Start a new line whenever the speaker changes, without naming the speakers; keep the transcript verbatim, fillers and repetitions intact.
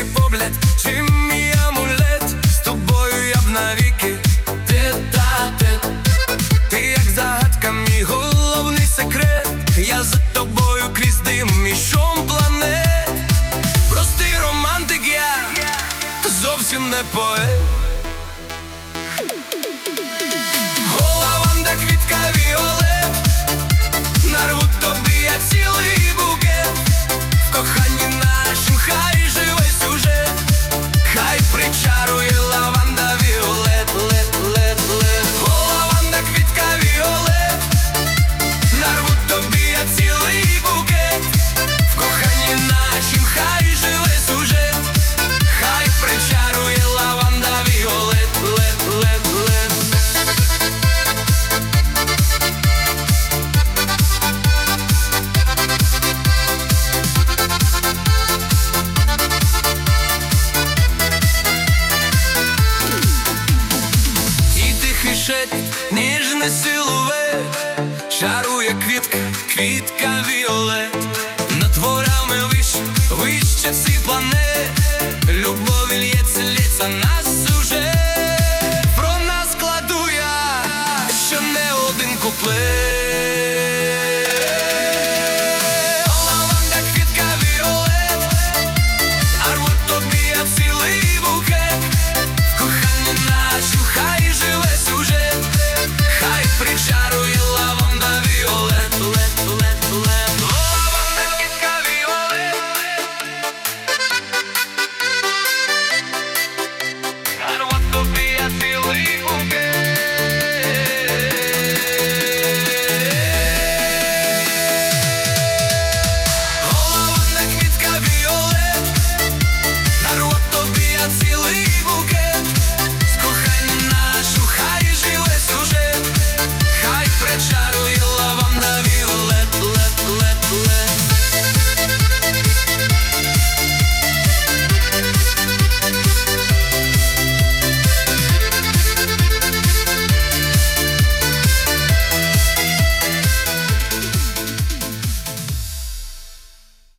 твій погляд, чи мій амулет, з тобою я б навіки тет-а-тет. Ти як загадка, мій головний секрет. Я за тобою крізь дим, мій шум планет. Простий романтик я, зовсім не поет. Лаванда, квітка, віолет, нарву тобі я цілий букет. В коханні нашим хай живе сюжет, хай причарує лаванда, віолет, лет, лет, лет. О, лаванда, квітка, віолет, нарву тобі я цілий букет. В коханні нашим хай живе сюжет, хай причарує лаванда, віолет, лет, лет, лет. Ніжний силует, чарує квітка, квітка віолет. Над творами вище, вище цих планет. Любові лється, лється на сюжет. Про нас кладу я ще не один куплет.